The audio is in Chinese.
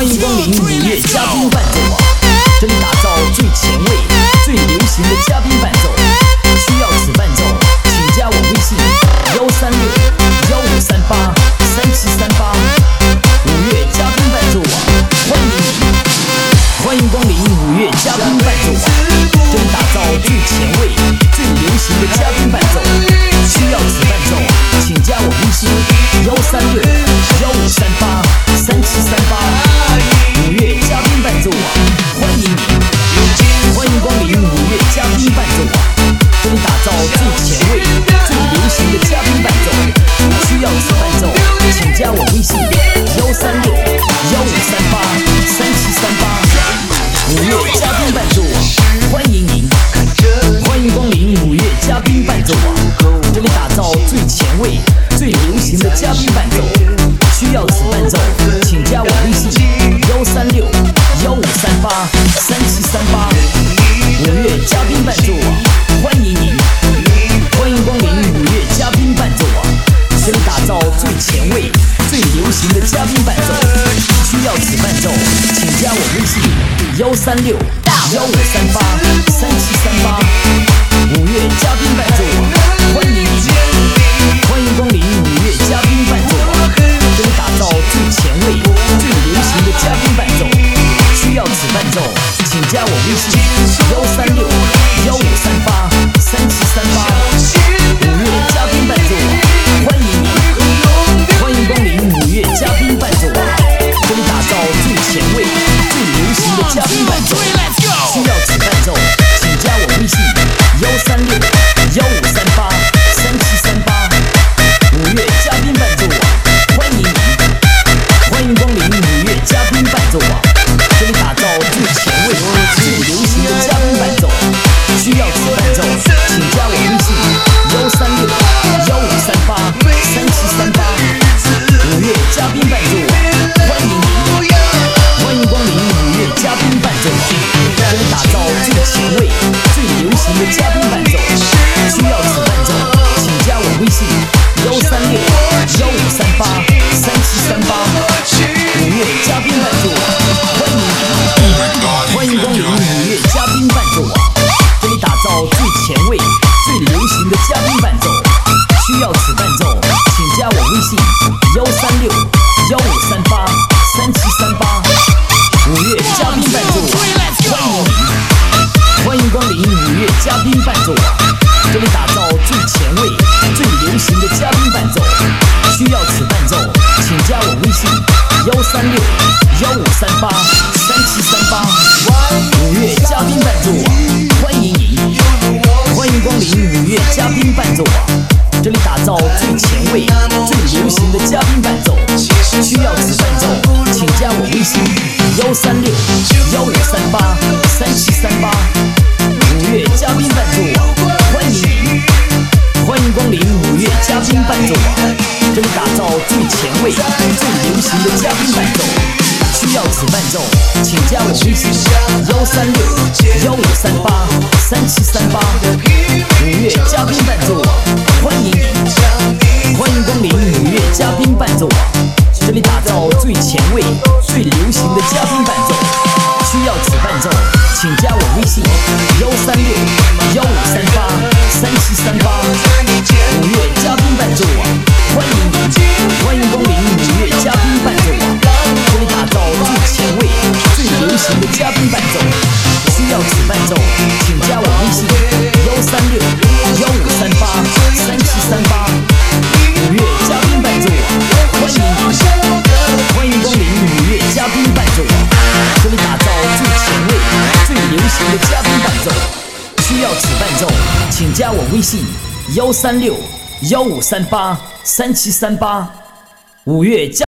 欢迎光临五月嘉宾伴奏网，这里打造最前卫、最流行的嘉宾伴奏。需要此伴奏，请加我微信136-1538-3738。五月嘉宾伴奏网，欢迎你！欢迎光临五月嘉宾伴奏网，这里打造最前卫、最流行的嘉宾伴奏。需要此伴奏，请加我微信136-1538-3738。五月嘉宾伴奏网，欢迎你！欢迎光临五月嘉宾伴奏网，这里打造最前卫、最流行的嘉宾伴奏。需要此伴奏，请加我微信136-1538-3738。五月嘉宾伴奏网，欢迎您！欢迎光临五月嘉宾伴奏网，这里打造最前卫、最流行的嘉宾伴奏。需要此伴奏，请加我微信136-1538-3738。五月嘉宾伴奏网，欢迎您！欢迎光临五月嘉宾伴奏网，这里打造最前卫、最流行的嘉宾伴奏。需要此伴奏，请加我微信136-1538-3738。五月嘉宾伴奏网，欢迎您！欢迎光临五月嘉宾伴奏网，这里打造最前卫、最流行的嘉宾伴奏。需要此伴奏，请加我微信136-1538-3738。五月嘉宾伴奏网，欢迎您！欢迎光临五月嘉宾伴奏网，这里打造最前卫、最流行的嘉宾伴奏。需要此伴奏，请加我微信136-1538-3738。五月嘉宾伴奏网，欢迎您！欢迎光临五月嘉宾伴奏网，这里打造最前卫、最流行的嘉宾伴奏。需要此伴奏，请加我微信136-1538-3738。五月嘉宾伴奏网，欢迎您！欢迎光临五月嘉宾伴奏网，这里打造最前卫、最流行的嘉宾伴奏。需要此伴奏，请加我微信136-1538-3738。五月嘉宾伴奏网，欢迎您！欢迎光临五月嘉宾伴奏网，这里打造最前卫、最流行的嘉宾伴奏。需要此伴奏，请加我微信136-1538-3738。五月嘉宾伴奏网，欢迎您！欢迎光临五月嘉宾伴奏网，这里打造最前卫、最流行的嘉宾伴奏。需要此伴奏，请加我微信136-1538-3738。五月嘉宾伴奏网，欢迎您！欢迎光临五月嘉宾伴奏网，这里打造最前卫、最流行的嘉宾伴奏。需要此伴奏，请加我微信136-1538-3738。五月嘉宾伴奏网，欢迎您！欢迎光临五月嘉宾伴奏网，这里打造最前卫、最流行的嘉宾伴奏。需要此伴奏，请加我微信136-1538-3738。五月嘉宾伴奏网，欢迎您！欢迎光临五月嘉宾伴奏网，这里打造最前卫、最流行的嘉宾伴奏。需要此伴奏，请加我微信136-1538-3738。五月嘉宾伴奏网，欢迎您！欢迎光临五月嘉宾伴奏网，这里打造最前卫、最流行的嘉宾伴奏。需要此伴奏，请加我微信136-1538-3738。五月嘉宾伴奏网，欢迎您！欢迎光临五月嘉宾伴奏网，这里打造最前卫、最流行的嘉宾伴奏。需要此伴奏，请加我微信136-1538-3738。五月嘉